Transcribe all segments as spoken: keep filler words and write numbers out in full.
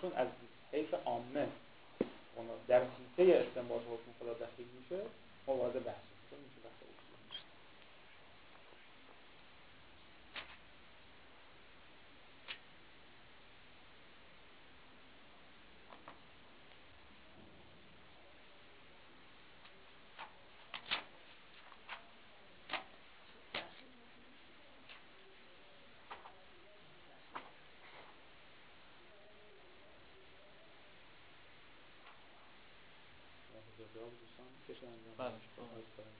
چون از حیث عامه در حیطه استنباط حکم خدا دخیل میشه، ما وارد بحث میشه میشه بحث اصولی میشه. جواب دوستان کسی انجام بله. بده.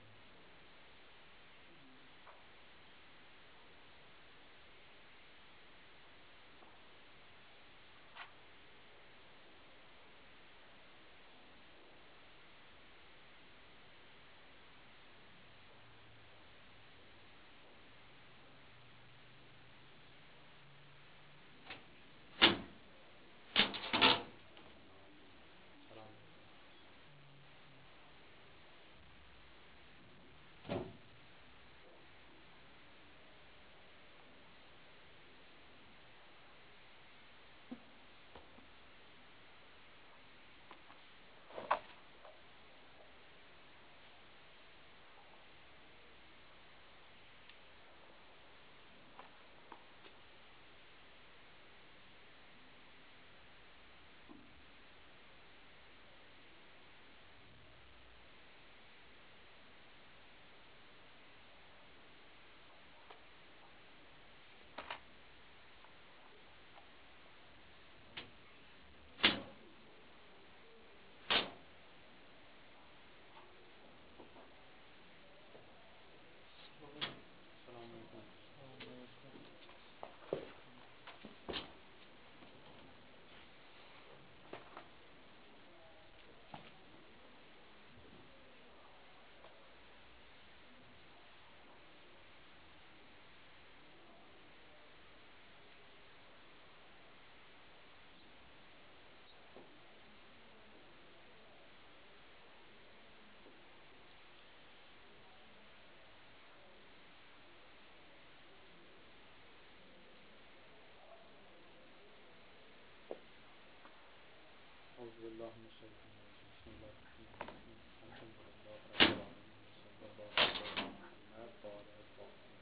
أعوذ بالله من الشيطان الرجيم بسم الله الرحمن الرحيم الحمد لله رب العالمين وصلى الله على محمد وعلى آله الطاهرين.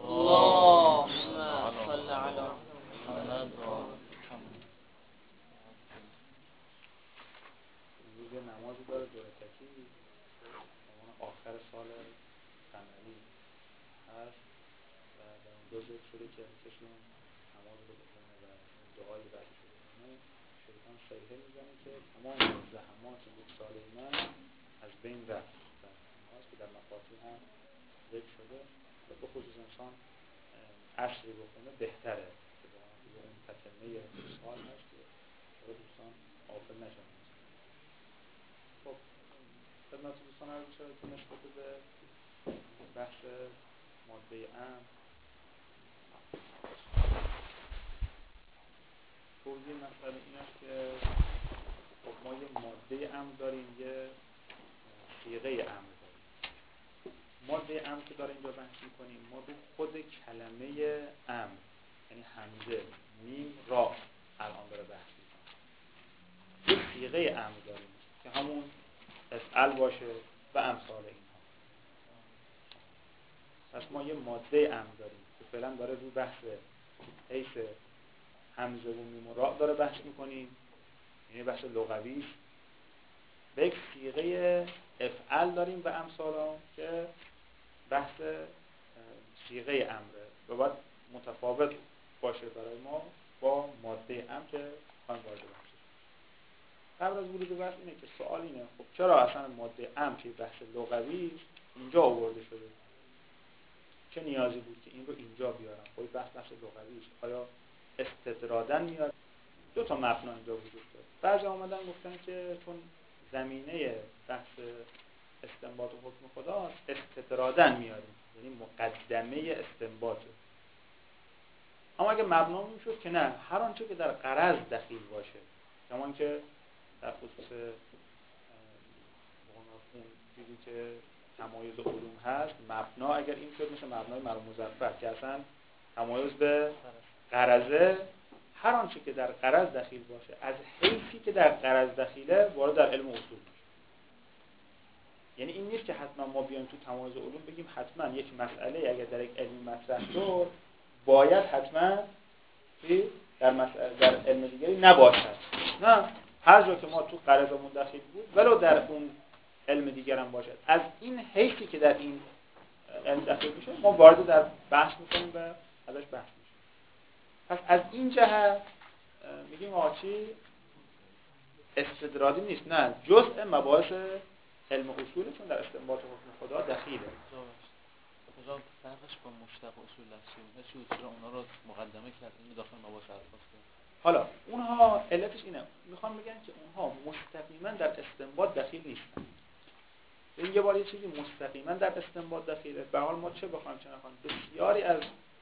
اللهم صل على محمد و محمد. امروز یه نمازی داره دو رکعتی زمان آخر سال قمری هست و در اونجا ذکر شده که کسی اون نماز رو بخونه و دعای بعدش رو بخونه، شیطان صیحه میزنه که تمام زحمات یک سال من از بین رفت. و اینهاست که در مفاتیح هم ذکر شده و به خصوص انسان عصری بخونه بهتره که به اون تکمه سال هست که برای دوستان غافل نشن. خب خدمت دوستان عرض شده که نسبت به بحث ماده امر توضیح مسئله این است که خب ما یه ماده امر داریم، یه صیغه امر داریم. ماده امر که داره اینجا بحث می‌کنیم، ما رو خود کلمه امر یعنی همزه میم را الان داره بحث می‌کنه. یه صیغه امر داریم که همون افعل باشه و امثال اینها. پس ما یه ماده امر داریم که فعلا داره رو بحث حیث همزه و میم و را داره بحث می‌کنیم، یعنی بحث لغوی است. و یک صیغه افعل داریم و امثال هم که بحث صیغه امره و باید متفاوت باشه برای ما با ماده امر که خواهیم وارد بحثش. قبل از ورود به بحث اینه که سوال اینه خب چرا اصلا ماده امر که بحث لغوی است اینجا آورده شده؟ چه نیازی بود که این رو اینجا بیارم؟ خب بحث بحث لغوی است. آیا استطرادن میاد؟ دو تا مبنا اینجا وجود داره. بعضی آمدن گفتن که چون زمینه بحث استنباط و حکم خدا استطرادن میاریم، یعنی مقدمه استنباطه. اما اگه مبنا میشد که نه، هر آنچه که در غرض دخیل باشه، کمان که در خصوص اون چیزی که تمایز علوم هست، مبنا اگر این شد میشه مبنای مرموز مظفر که اصلا تمایز به غرضه هر آنچه که در غرض دخیل باشه از حیثی که در غرض دخیله وارد در علم اصول میشه. یعنی این نیست که حتما ما بیایم تو تمایز علوم بگیم حتما یک مسئله اگر در یک علم مطرح شد باید حتما در مسئله در علم دیگری نباشد. نه، هر جا که ما تو غرضمون دخیل بود ولو در اون علم دیگر هم باشد از این حیثی که در این علم دخیل میشه ما وارد در بحث میکنیم و ازش بحث میشه. پس از این جهت میگیم آقا چی استدراجی نیست، نه جزء مباحث علم اصوله، چون در استنباط حکم خدا دخیله. کجا فرقش با مشتق اصول لفظی بود؟ چی بود؟ چرا اونا رو مقدمه کرد اینو داخل مباحث الفاظ کرد؟ حالا اونها علتش اینه، میخوام بگن که اونها مستقیما در استنباط دخیل نیستن. این یه بار یه چیزی مستقیما در استنباط دخیله، به حال ما چه بخوایم چه نخوایم بسیاری از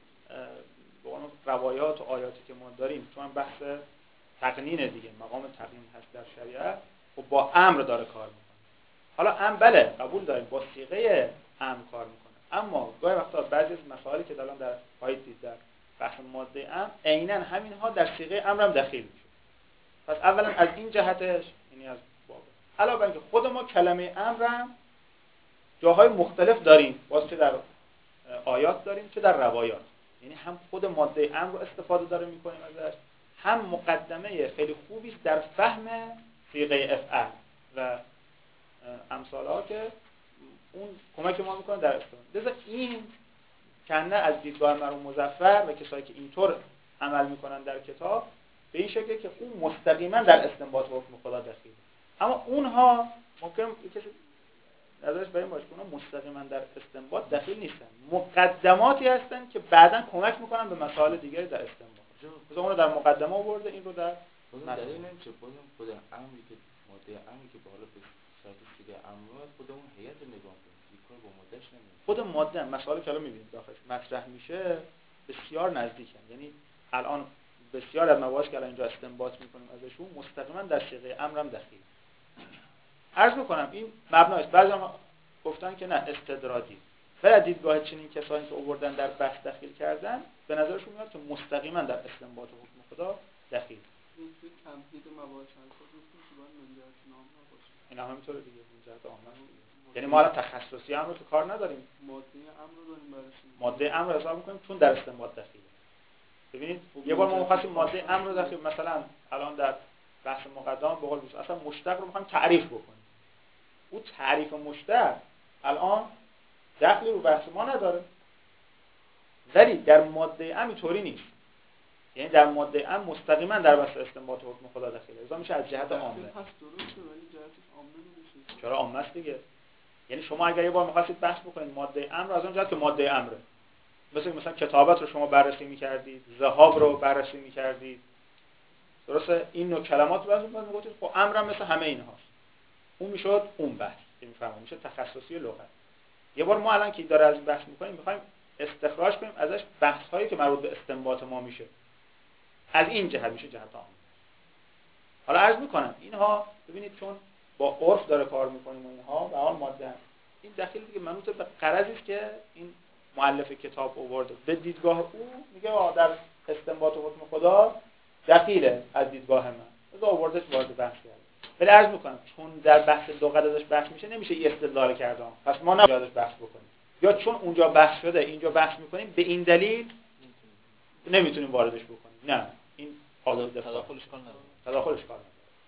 بقول روایات و آیاتی که ما داریم، چون بحث تقنین دیگه، مقام تقنین هست در شریعت و با امر داره کار میکنه. حالا امر بله قبول داریم با صیغه امر کار میکنه، اما گاهی وقتا بعضی از مسائلی که الان در پایید دید در بحث ماده امر عیناً همینها در صیغه امر هم دخیل میشه. پس اولا از این جهتش یعنی از باب علاوه بر اینکه خود ما کلمه امر هم جاهای مختلف داریم، باز چه در آیات داریم چه در روایات، یعنی هم خود ماده امر رو استفاده داره میکنیم ازش، هم مقدمه خیلی خوبی است در فهم صیغه افعل و امثالها که اون کمک ما میکنه در استفاده. لذا این کنه از دیدگاه مرحوم مظفر و کسایی که اینطور عمل میکنن در کتاب به این شکل که اون مستقیما در استنباط حکم خدا دخیله، اما اونها ممکن کسی نظرش بر این باشه که اونها مستقیما در استنباط دخیل نیستن، مقدماتی هستن که بعداً کمک میکنن به مسائل دیگری در استنباط. مثلا اون در مقدمه آورده، این رو در مثلا دلیل نمیشه بازم خود امری که ماده امری که بالا به صورت سیغه امر خود اون هیئت نگاه کنید کار با مادهش نمیشه. خود ماده مسائلی که الان میبینید داخلش مطرح میشه بسیار نزدیکن، یعنی الان بسیار از مباحث که الان اینجا استنباط میکنیم ازشون مستقیما در صیغه امرم دخیل. عرض میکنم این مبناست. بعضی‌ها گفتن که نه استدراجی، ولی از دیدگاه چنین کسانی که آوردن در بحث دخیل کردن به نظرشون میاد که مستقیما در استنباط حکم خدا دخیل. این توی تمهید مباحث الفاظ میگه که باید مدیریت نام نباشه. این هم همینطوره دیگه، این جهت عامه. یعنی ما الان تخصصی امر رو که کار نداریم، ماده امر رو داریم بررسی. ماده امر رو حساب می‌کنیم چون در استنباط دخیله. ببینید یه بار ما می‌خواستیم ماده امر رو داخل مثلا الان در بحث مقدمه به قول بیست اصلا مشتق رو می‌خوایم تعریف بکنیم. او تعریف مشتق الان دخلی رو بحث ما نداره، ولی در ماده امر اینطوری نیست. یعنی در ماده امر مستقیما در بحث استنباط حکم خدا دخیله. لذا میشه از جهت عامه. پس درسته ولی جهتش عامه نمیشه. چرا عامه است دیگه؟ یعنی شما اگر یه بار می‌خواستید بحث بکنید ماده امر رو از اون جهت که ماده امره، مثلا مثلا کتابت رو شما بررسی می‌کردید، ذهاب رو بررسی می‌کردید، درسته؟ این نوع کلمات رو بعضی وقت میگفتید خب امرم مثل همه اینهاست. اون میشد اون بحث که می‌فهمم میشه تخصصی لغت. یه بار ما الان که داره از این بحث می‌کنیم می‌خوایم استخراج کنیم ازش بحث‌هایی که مربوط به استنباط ما میشه. از این جهت میشه جهت عام. حالا عرض می‌کنم اینها ببینید چون با عرف داره کار می‌کنیم و اینها به حال ماده این دخیل دیگه منوط به غرضی است که این مؤلف کتاب آورده. به دیدگاه او میگه در استنباط حکم خدا دخیله از دیدگاه من. از آوردش وارد بحث کرده. ولی عرض می‌کنم چون در بحث لغت ازش بحث میشه نمیشه این استدلال کرده. پس ما نباید ازش بحث بکنیم. یا چون اونجا بحث شده اینجا بحث می‌کنیم به این دلیل نمیتونیم واردش بکنیم. نه این قابل دفاع. تداخلش کار نداره. تداخلش کار نداره.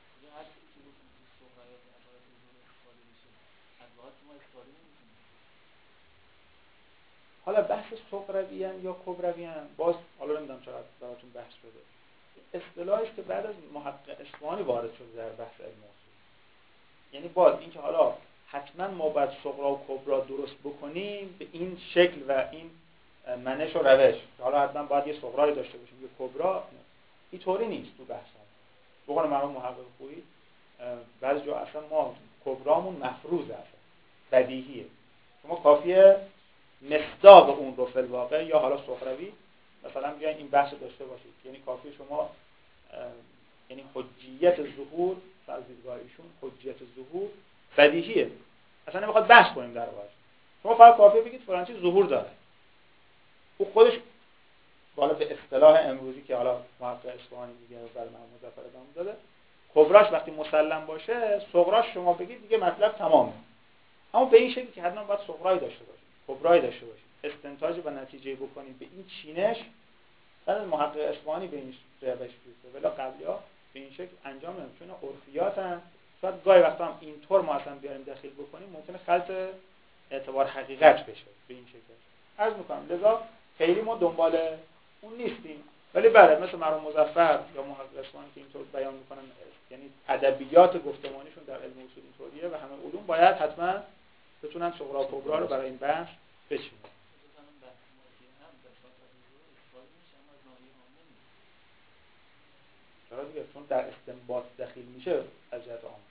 حالا بحث صغرویان یا کبرویان باز حالا نمیدونم چقدر براتون بحث شده. اصطلاحی است که بعد از محقق اصفهانی وارد شده در بحث علم اصول. یعنی باز اینکه حالا حتما ما باید صغرا و کبرا درست بکنیم به این شکل و این منش و روش، حالا حتما باید یه صغرایی داشته باشیم یه کبرا، اینطوری نیست تو بحث. به قول مرحوم محقق خویی بعضی جا اصلا ما کبرامون مفروض است، بدیهیه. شما کافیه مصداق اون رو فی الواقع یا حالا صغروی مثلا بیاین این بحث داشته باشید، یعنی کافیه شما یعنی حجیت ظهور از دیدگاه ایشون حجیت ظهور بدیهیه، اصلا نمیخواد بحث کنیم در واقع. شما فقط کافیه بگید فلان چیز ظهور داره، او خودش بالا به اصطلاح امروزی که حالا محقق اصفهانی میگه برای محمد مظفر ادامه داده، کبراش وقتی مسلم باشه صغراش شما بگید دیگه مطلب تمامه. اما به این شکلی که حتما باید صغرایی داشته باشید، کبرایی داشته باشید، استنتاج و نتیجه بکنید به این چینش. بعد محقق اصفهانی به این روش میشه، ولی قبلی‌ها به این شکل انجام نمیدن چون عرفیاتن. شاید گاهی وقتا هم اینطور ما اصلا بیاریم داخل بکنیم ممکنه خلط اعتبار حقیقت بشه به این شکل. عرض می‌کنم لذا خیلی ما دنبال اون نیستیم، ولی بله مثل مرحوم مظفر یا محقق اصفهانی که اینطور بیان می‌کنن، یعنی ادبیات گفتمانیشون در علم اصول اینطوریه و همه علوم باید حتما بتونن صغرا و کبرا رو برای این بحث بچینن. چرا دیگه؟ چون در استنباط دخیل میشه از جهت عامه.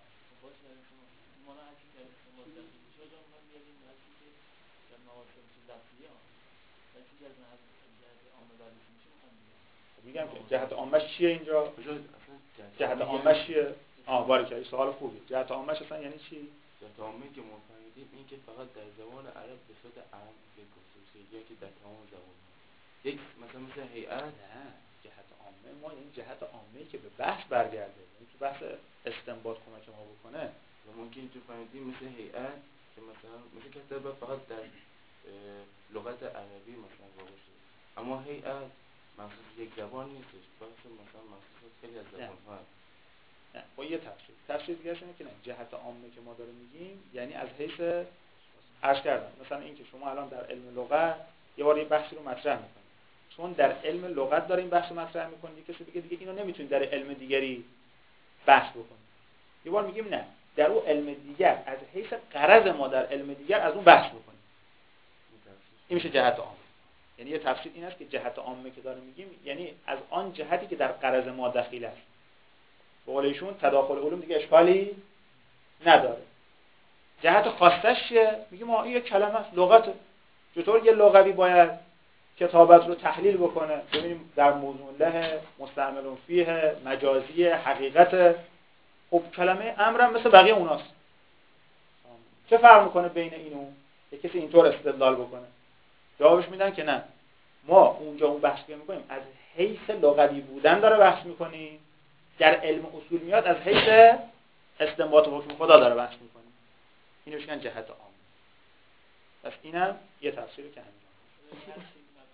میگم که جهت عامش چیه اینجا؟ جهت عامش چیه؟ آه باری که سوال خوبی. جهت عامش اصلا یعنی چی؟ جهت عامه که ما فهمیدیم این که فقط در زبان عرب به صورت عام که گفته میشه، یا که در تمام زبان یک مثلا مثل هیئت. نه، جهت عامه ما این جهت عامه که به بحث برگرده، یعنی تو بحث استنباط کمک ما بکنه. و ممکن تو فهمیدیم مثل هیئت که مثلا مثل کتابه فقط در لغت عربی مثلا واقع شده، اما هیئت مخصوص یک زبان نیستش، بلکه مثلا مخصوص خیلی از زبان‌ها هست. نه، با یه تفسیر. تفسیر دیگه اینه که نه، جهت عامه که ما داریم میگیم یعنی از حیث عرض کردم مثلا این که شما الان در علم لغت یه بار یه بحثی رو مطرح می‌کنید، چون در علم لغت داریم بحث رو مطرح می‌کنید، کسی بگه دیگه اینو نمی‌تونید در علم دیگری بحث بکنید. یه بار میگیم نه، در اون علم دیگر از حیث غرض ما در علم دیگر از اون بحث بکنیم. این میشه جهت عامه. یعنی یه تفسیر این است که جهت عامه که داریم میگیم یعنی از آن جهتی که در غرض ما دخیل است. به قول ایشون تداخل علوم دیگه اشکالی نداره. جهت خاصش چیه؟ میگیم ما این یک کلمه است، لغت. چطور یه لغوی باید کتابت رو تحلیل بکنه؟ ببینیم در موضوع له، مستعمل فیه، مجازی، حقیقت. خب کلمه امرم مثل بقیه اوناست. چه فرق میکنه بین این و اون؟ یه کسی اینطور استدلال بکنه. جوابش میدن که نه، ما اونجا اون بحث که میکنیم از حیث لغوی بودن داره بحث میکنیم، در علم اصول میاد از حیث استنباط حکم خدا داره بحث میکنیم. اینو میگن جهت عامه. پس اینم یه تفسیری که انجام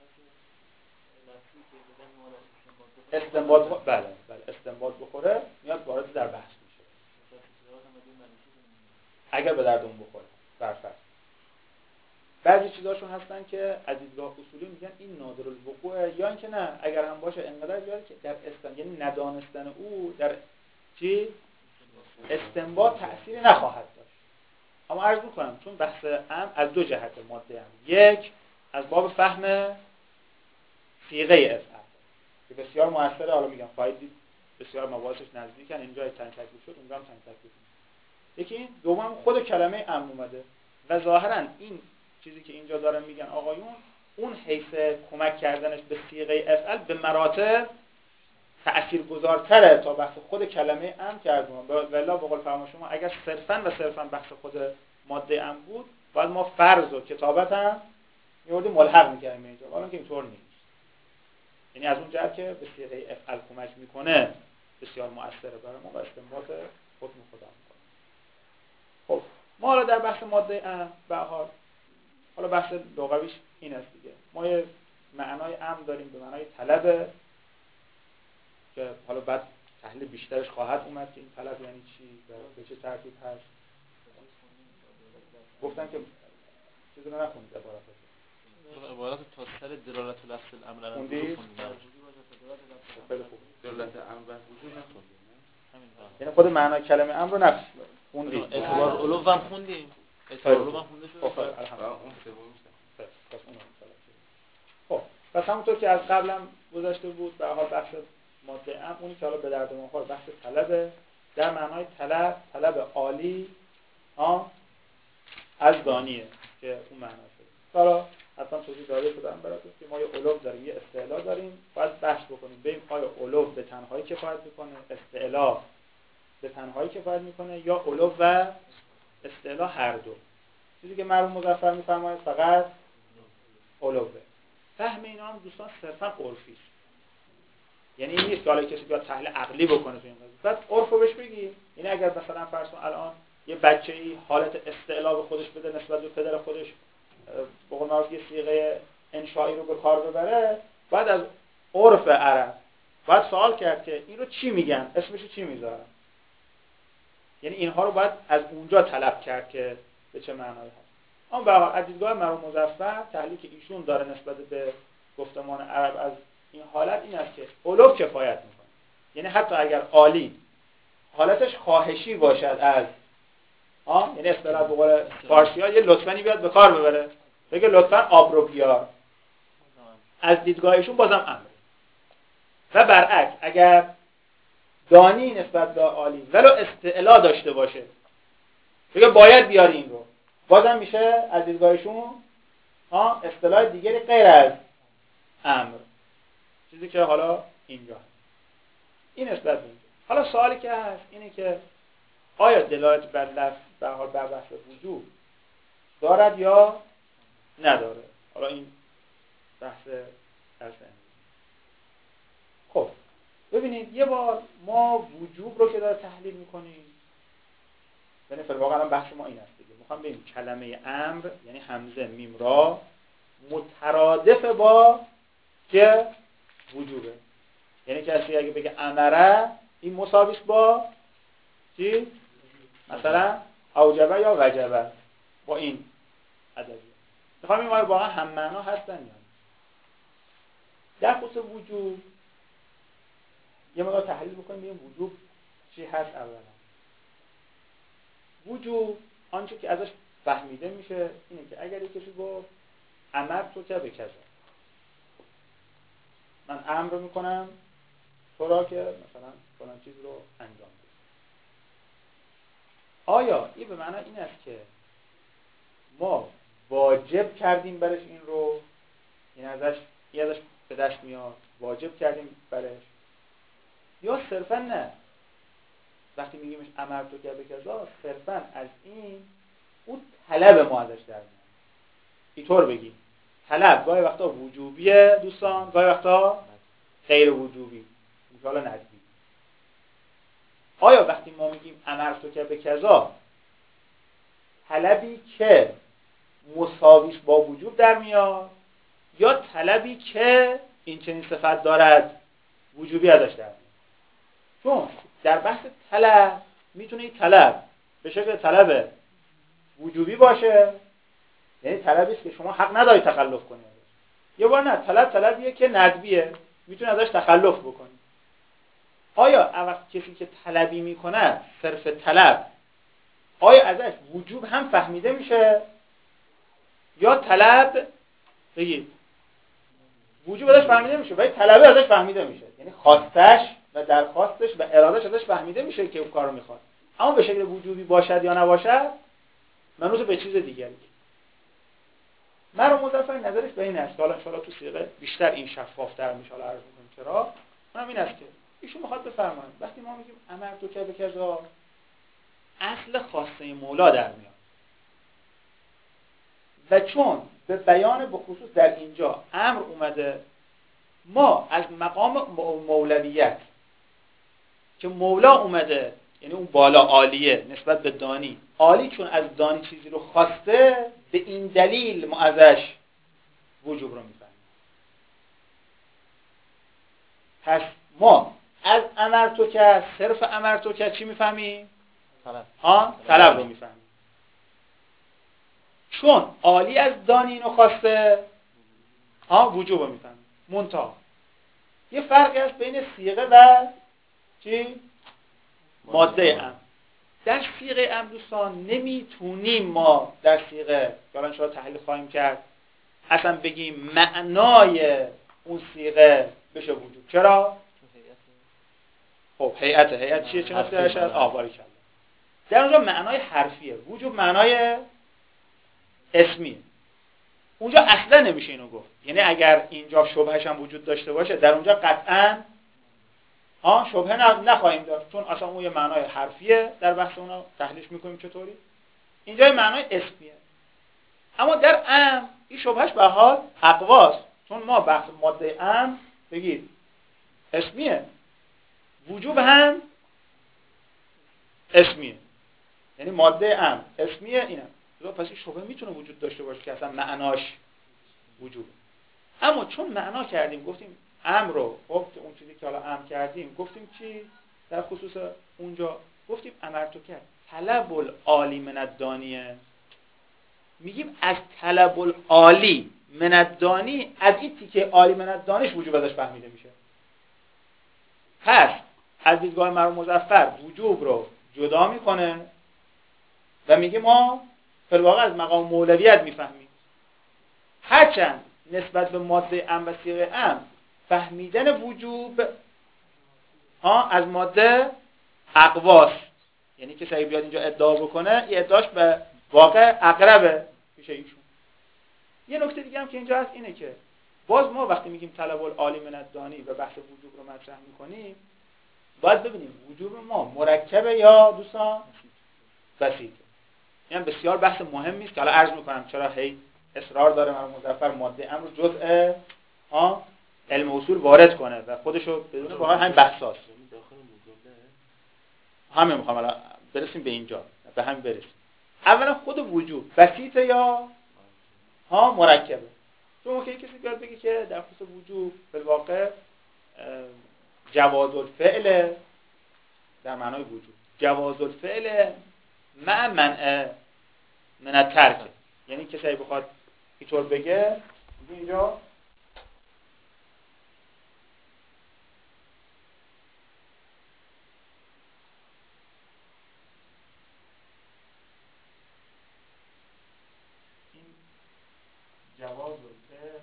استنباط بله بله استنباط بخوره میاد وارد در بحث میشه. اگر به دردون بخوره برفرض. بعضی چیزاشون هستن که از دیدگاه اصولی میگن این نادر الوقوع، یا اینکه نه اگر هم باشه انقدر زیاده که در استن یعنی ندانستن او در چی استنباط تأثیری نخواهد داشت. اما عرض میکنم چون بحث ام از دو جهت ماده ام، یک از باب فهم صیغه افعال که بسیار موثره. حالا میگم خواهید دید بسیار مباحثش نزدیکن، اینجا تنگ تکلیف شد اونجا هم تنگ تکلیف. یکی این، دوم خود کلمه ام اومده و ظاهرا این چیزی که اینجا دارن میگن آقایون اون حیث کمک کردنش به صیغه افعال به مراتب تأثیرگذارتره تا بحث خود کلمه ام کردیم. والله به قول فرما شما اگر صرفاً و صرفاً بحث خود ماده ام بود باید ما فرض و کتابت هم میوردیم ملحق میکردیم اینجا، حالا که اینطور نیست. یعنی از اون جهت که به صیغه افعال کمک میکنه بسیار مؤثره برای ما و استنباط حکم خدا میکنه. خب ما حالا در بحث ماده ام به حال حالا بحث لغویش این است دیگه، ما یه معنای ام داریم به معنای طلب که حالا بعد تحلیل بیشترش خواهد اومد که این طلب یعنی چی و به چه ترتیب هست. گفتن که چیزی رو نخونید عبارت عبارت تا سر دلالت لفظ الامر رو خوندید؟ خیلی خوب. دلالت امر بر وجود نخوندیم. یعنی خود معنای کلمه امر رو نخوندید. اعتبار علو هم خوندیم. اعتبار علو هم خونده شده. خب الحمدلله. اون سومیش پس اون خب پس همونطور که از قبلم گذشته بود به حال بحث ماده ام اونی که حالا به درد ما خورد بحث طلب در معنای طلب طلب عالی ها از دانیه که اون معنا شده. حالا حتما توضیح داده شدم براتون که ما یه علو داریم یه استعلا داریم، باید بحث بکنیم ببین آیا علو به تنهایی کفایت میکنه، استعلا به تنهایی کفایت میکنه یا علو و استعلا هر دو. چیزی که مرحوم مظفر میفرماید فقط علوه. فهم اینا هم دوستان صرفا عرفی است. یعنی این نیست که حالا کسی بیاد تحلیل عقلی بکنه تو این قضیه. بعد عرفو بهش بگی. یعنی اگر مثلا فرض کن الان یه بچه‌ای حالت استعلا به خودش بده نسبت به پدر خودش، به قول معروف یه صیغه انشایی رو به کار ببره، بعد از عرف عرب باید سوال کرد که این رو چی میگن، اسمش چی میذارن. یعنی اینها رو باید از اونجا طلب کرد که به چه معنایی هست. اما به از دیدگاه مرحوم مظفر تحلیلی که ایشون داره نسبت به گفتمان عرب از این حالت این است که علو کفایت میکنه. یعنی حتی اگر عالی حالتش خواهشی باشد از آه یعنی اصطلاح به قول فارسی‌ها یه لطفاًی بیاد به کار ببره، بگه لطفاً آب رو بیار، از دیدگاهشون بازم امر. و برعکس اگر دانی نسبت به عالی ولو استعلا داشته باشه، بگه باید بیاری این رو، بازم میشه از دیدگاهشون ها اصطلاح دیگری غیر از امر، چیزی که حالا اینجا هست. این نسبت به اینجا. حالا سوالی که هست اینه که آیا دلالت بر لفظ به حال بر بحث وجود دارد یا نداره؟ حالا این بحث درس امروز. خب ببینید یه بار ما وجوب رو که داره تحلیل میکنیم، یعنی واقعا بحث ما این است دیگه، میخوام ببینیم کلمه امر یعنی همزه میم را مترادف با که وجوبه. یعنی کسی اگه بگه امره این مساوی است با چی؟ مثلا اوجبه یا وجبه، با این ادبیات. میخوام این واقعا هم معنا هستن یا نه. در خصوص وجوب یه مقدار تحلیل بکنیم ببینیم وجوب چی هست. اولا وجوب آنچه که ازش فهمیده میشه اینه که اگر کسی گفت امر تو که به کذا، من امر میکنم تو را که مثلا فلان چیز رو انجام بده، آیا این به معنی این است که ما واجب کردیم برش این رو، این ازش این ازش به دست میاد واجب کردیم برش، یا صرفا نه وقتی میگیمش امر تو که به کذا صرفا از این اون طلب ما ازش در میاد. اینطور بگیم طلب گاهی وقتا وجوبیه دوستان، گاهی وقتا غیر وجوبی، مثلا ندبی. آیا وقتی ما میگیم امر تو که به کذا طلبی که مساویش با وجوب در میاد یا طلبی که این چنین صفت دارد وجوبی ازش در میاد؟ چون در بحث طلب میتونه این طلب به شکل طلب وجوبی باشه، یعنی طلبی است که شما حق نداری تخلف کنی ازش، یه بار نه طلب طلبیه که ندبیه میتونه ازش تخلف بکنی. آیا وقتی کسی که طلبی میکنه صرف طلب، آیا ازش وجوب هم فهمیده میشه یا طلب بگید وجوب ازش فهمیده میشه ولی طلبه ازش فهمیده میشه، یعنی خواستش و درخواستش و ارادش ازش فهمیده میشه که اون کارو میخواد، اما به شکل وجوبی باشد یا نباشد منوط به چیز دیگری. مرحوم مظفر نظرش به این است که حالا ان شاءالله تو سیغه بیشتر این شفافتر میشه، حالا عرض می‌کنم چرا. اونم این است که ایشون میخواد بفرمایید وقتی ما میگیم امر تو که به کذا اصل خواسته مولا در میاد و چون به بیان به خصوص در اینجا امر اومده، ما از مقام مولویت که مولا اومده یعنی اون بالا عالیه نسبت به دانی، عالی چون از دانی چیزی رو خواسته به این دلیل ما ازش وجوب رو میفهمیم. پس ما از امر تو که صرف امر تو که چی میفهمیم؟ طلب. ها طلب رو میفهمیم. چون عالی از دانی اینو خواسته ها وجوب رو میفهمیم. منتها یه فرقی هست بین صیغه و چی؟ ماده امر. در صیغه امر دوستان نمیتونیم ما در صیغه که الان شما تحلیل خواهیم کرد اصلا بگیم معنای اون صیغه بشه وجوب. چرا؟ خب هیئت هیئت چیه؟ چه نفسی درش هست؟ آباری کرده در اونجا معنای حرفیه، وجوب معنای اسمیه. اونجا اصلا نمیشه اینو گفت، یعنی اگر اینجا شبهش هم وجود داشته باشه در اونجا قطعاً ها شبهه نخواهیم داشت، چون اصلا اون یه معنای حرفیه، در بحث اونو تحلیلش میکنیم چطوری. اینجا یه معنای اسمیه. اما در ام این شبهش به حال اقواست، چون ما بحث ماده امر بگید اسمیه، وجوب هم اسمیه، یعنی ماده امر اسمیه. اینم پس این شبهه میتونه وجود داشته باشه که اصلا معناش وجوبه. اما چون معنا کردیم گفتیم امر رو، خب که اون چیزی که حالا امر کردیم گفتیم چی در خصوص اونجا؟ گفتیم امرتو کرد طلب العالی من الدانیه. میگیم از طلب العالی من الدانی، از این تیکه عالی من الدانش وجوب ازش فهمیده میشه. پس از دیدگاه مرحوم مظفر وجوب رو جدا میکنه و میگه ما فی الواقع از مقام مولویت میفهمیم، هرچند نسبت به ماده ام و صیغه ام فهمیدن وجوب ها از ماده اقواس، یعنی که سعی بیاد اینجا ادعا بکنه این ادعاش به واقع اقربه پیش ایشون. یه نکته دیگه هم که اینجا هست اینه که باز ما وقتی میگیم طلب العالی من الدانی و بحث وجوب رو مطرح میکنیم باید ببینیم وجوب ما مرکبه یا دوستان بسیطه. این هم بسیار بحث مهمی است که حالا عرض میکنم چرا هی اصرار داره مرحوم مظفر ماده امر رو جزء ها علم اصول وارد کنه و خودشو بدون واقعا همین بحثاست. همین میخوام حالا برسیم به اینجا، به همین برسیم. اولا خود وجوب بسیطه یا ها مرکبه؟ چون ممکنه کسی بیاد بگه که در خصوص وجوب به واقع جواز الفعل در معنای وجوب جواز الفعل مع منع من الترک، یعنی کسی بخواد اینطور بگه اینجا این جواز الفعل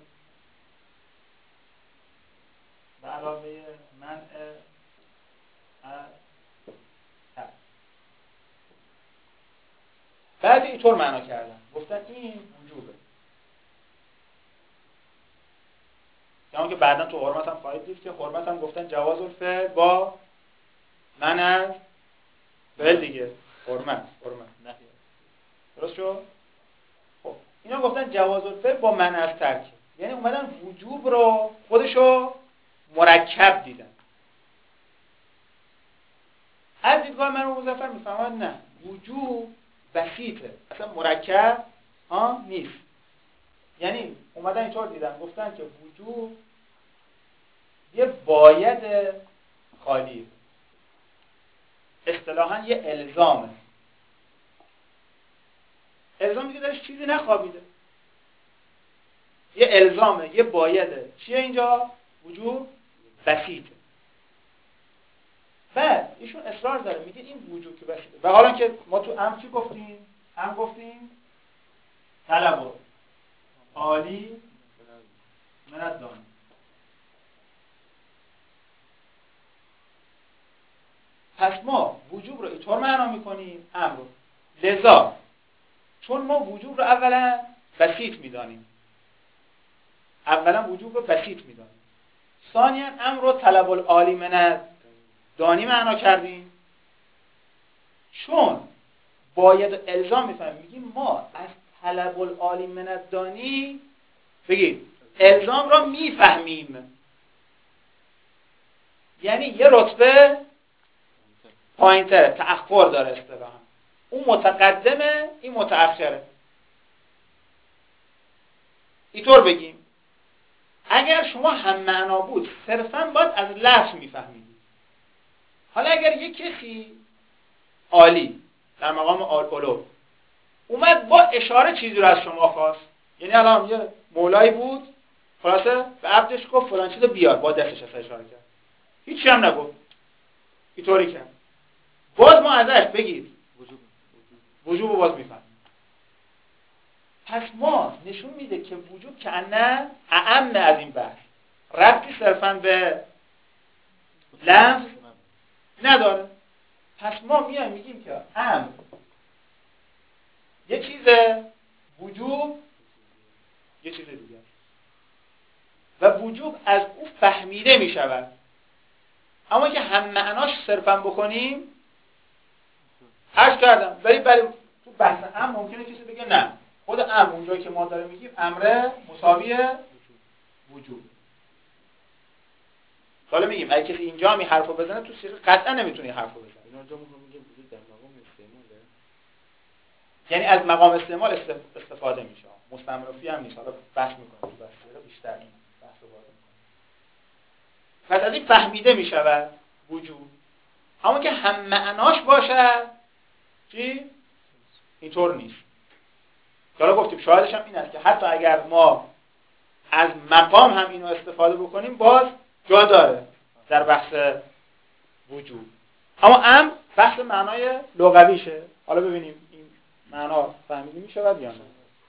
به علاوه منع الترک. بعد اینطور معنا کردن گفتن این وجوبه، یعنی که بعداً تو حرمت هم خواهید دید که حرمت هم گفتن جواز الفعل با من از فعل دیگه حرمت حرمت درست شد؟ خب اینا گفتن جواز الفعل با من از ترک، یعنی اومدن وجوب رو خودشو مرکب دیدن. از دیدگاه مرحوم مظفر میفهمن نه، وجوب بسیطه، اصلا مرکب ها نیست. یعنی اومدن اینطور دیدن گفتن که وجوب یه باید خالی، اصطلاحاً یه الزامه. الزامی که درش چیزی نخوابیده، یه الزامه، یه بایده. چیه اینجا؟ وجوب بسیطه. بعد ایشون اصرار داره میگه این وجوب که بسیطه و حالا که ما تو ام چی گفتیم؟ هم گفتیم طلب عالی من الدانی. پس ما وجوب رو اینطور معنا میکنیم امر رو، لذا چون ما وجوب رو اولا بسیط میدانیم، اولا وجوب رو بسیط میدانیم، ثانیا امر رو طلب العالی من الدانی معنا کردیم. چون باید الزام میفهمیم میگیم ما از طلب العالی من الدانی بگید الزام را میفهمیم، یعنی یه رتبه پایین‌تره، تأخر داره اصطلاحاً، اون متقدمه این متأخره. اینطور بگیم اگر شما هم معنا بود صرفاً باید از لفظ میفهمید. حالا اگر یک کسی عالی در مقام علو اومد با اشاره چیزی رو از شما خواست، یعنی الان یه مولایی بود خلاصه به عبدش گفت فلان چیزو بیار، با دستش اشاره کرد، هیچی هم نگفت، اینطوری کرد، باز ما ازش بگید وجوب وجوب باز میفهمیم. پس ما نشون میده که وجوب که نه اعم از این بحث، ربطی صرفاً به لفظ نداره. پس ما میایم میگیم که امر یه چیزه، وجوب یه چیز دیگه و وجوب از او فهمیده میشود. اما که هم معناش صرفاً بکنیم عرض کردم، ولی برای تو بحث امر ممکنه کسی بگه نه، خود امر اونجایی که ما داره میگیم امر مساویه وجوب. حالا میگیم اگه کسی اینجا هم این حرفو بزنه تو سیغه قطعا نمیتونه این حرفو بزنه. اینا اونجا میخوام میگم وجود در مقام استعماله، یعنی از مقام استعمال استفاده میشه، مستعمل فی هم نیست. حالا بحث میکنه تو بحث سیغه بیشتر این بحث رو وارد میکنه. پس از این فهمیده میشود وجود، اما که هم معناش باشه چی؟ اینطور نیست. حالا گفتیم شاهدش هم این است که حتی اگر ما از مقام هم اینو استفاده بکنیم باز جا داره در بحث وجود. اما ام بحث معنای لغویشه. حالا ببینیم این معنا فهمیده میشه یا نه.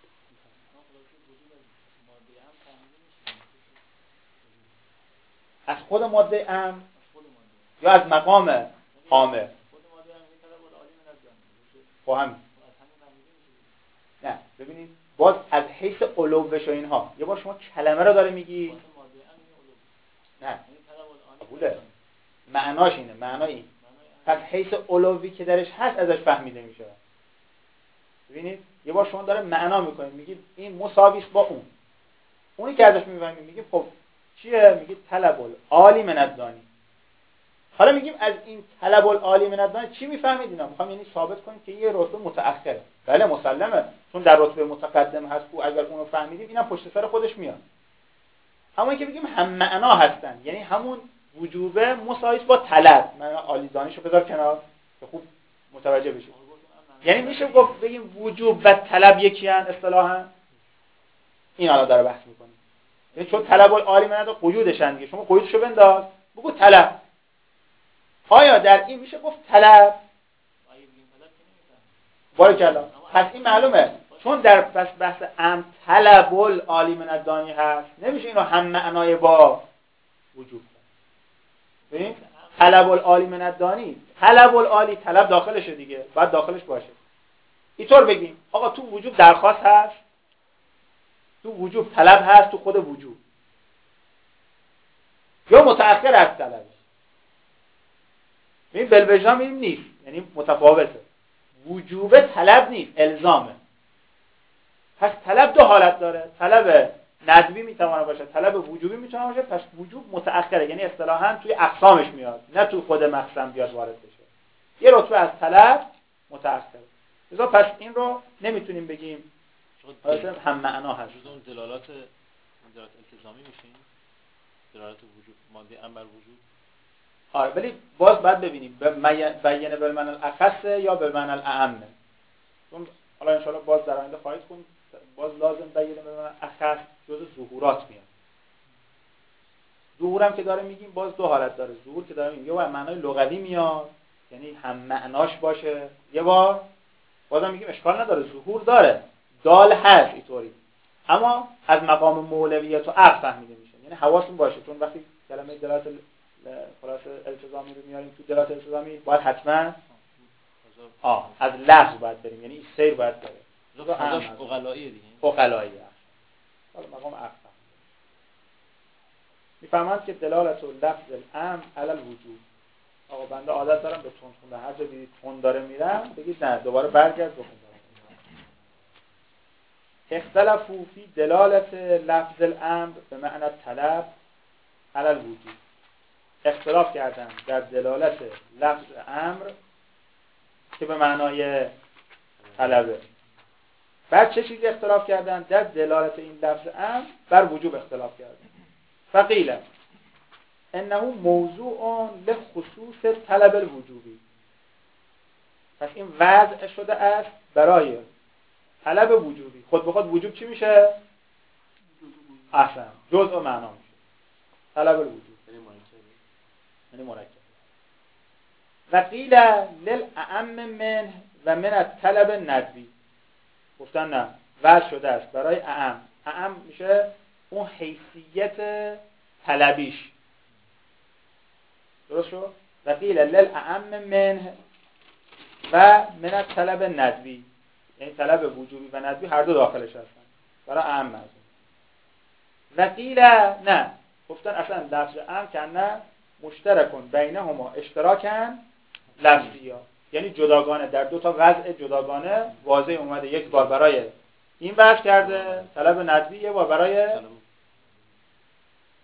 از خود ماده ام یا از مقام عامه؟ فهم. نه ببینید باز از حیث علوش و اینها یه بار شما کلمه رو داره میگی، نه قبوله، معناش اینه، معنای این. پس حیث علوی که درش هست ازش فهمیده میشه. ببینید یه بار شما داره معنا میکنید، میگید این مساوی است با اون، اونی که ازش میفهمید میگید خب چیه؟ میگید طلب العالی من الدانی. حالا میگیم از این طلب العالی من الدانی چی میفهمید؟ اینا میخوام یعنی ثابت کنیم که یه رتبه متأخره. بله مسلمه، چون در رتبه متقدم هست او، اگر اونو فهمیدیم اینم پشت سر خودش میاد. اما اینکه بگیم هم معنا هستن، یعنی همون وجوبه مساوی با طلب، من عالی دانیشو بذار کنار که خوب متوجه بشید. یعنی میشه گفت بگیم وجوب و طلب یکی ان اصطلاحا. این حالا داره بحث میکنه، یعنی چون طلب العالی من الدانی قیودشن دیگه، شما قیودشو بنداز بگو طلب. آیا در این میشه گفت طلب؟ بارکالله. پس این معلومه چون در پس بحث ام طلب العالی من الدانی هست، نمیشه اینو هم معنای با وجوب کرد. ببین طلب العالی من الدانی، طلب العالی طلب داخلشه دیگه، باید داخلش باشه. اینطور بگیم آقا تو وجوب درخواست هست، تو وجوب طلب هست، تو خود وجوب یا متأخر از طلب. ببین بلوجام این نیست، یعنی متفاوته. وجوب طلب نیست، الزامه. پس طلب دو حالت داره، طلب ندبی میتونه باشه، طلب وجوبی میتونه باشه. پس وجوب متأخره، یعنی اصطلاحاً توی اقسامش میاد، نه تو خود مقسم بیاد وارد بشه. یه رتبه از طلب متأخره. لذا پس این رو نمیتونیم بگیم اصلا هم معنا هست. جز اون دلالات دلالات التزامی میشین، دلالات وجوب ماده امر وجوب. آره ولی باز باید ببینیم بیان بالمعنی الاخص یا بالمعنی الاعم. چون حالا ان شاءالله باز در آینده خواهید خوند، باز لازم بیان بالمعنی الاخص جزء ظهورات میاد. ظهورم که داره میگیم باز دو حالت داره. ظهور که داره میگیم یا معنای لغوی میاد، یعنی هم معناش باشه، یه بار بازم میگیم اشکال نداره، ظهور داره، دال هست اینطوری، اما از مقام مولویت و عقل فهمیده میشه. یعنی حواستون باشه، چون وقتی کلمه دلالت خلاصه التزامی رو میاریم تو دلالت التزامی باید حتما آه از لفظ باید بریم، یعنی سیر باید بریم. فضاش عقلاییه دیگه، عقلاییه. حالا مقام عقل میفهمند که دلالت و لفظ الامر علی الوجوب. آقا بنده عادت دارم به تون خوندن، هر جا دیدید تون داره میرم بگید نه دوباره برگرد بخون. اختلافو فی دلالت لفظ الامر به معنی طلب علی الوجوب. اختلاف کردن در دلالت لفظ امر که به معنای طلبه. بعد چه چیزی اختلاف کردن؟ در دلالت این لفظ امر بر وجوب اختلاف کردن. فقیل انه موضوع لخصوص طلب الوجوبی. پس این وضع شده است برای طلب وجوبی. خود به خود وجوب چی میشه؟ اصلا جزء معنا میشه. طلب الوجوب یعنی مرکب. و قیل للأعم من و من الطلب ندبی. گفتن نه، وضع شده است برای اعم. اعم میشه اون حیثیت طلبیش. درست شد؟ و قیل للأعم من و من الطلب ندبی، یعنی طلب وجوبی و ندبی هر دو داخلش هستن، برای اعم منظور. و قیل نه، گفتن اصلا لفظ اعم که نه مشترکون بینهما اشتراکن لفظیه، یعنی جداگانه در دو تا وضع جداگانه واضح اومده. یک بار برای این وضع کرده طلب ندبی، یک بار برای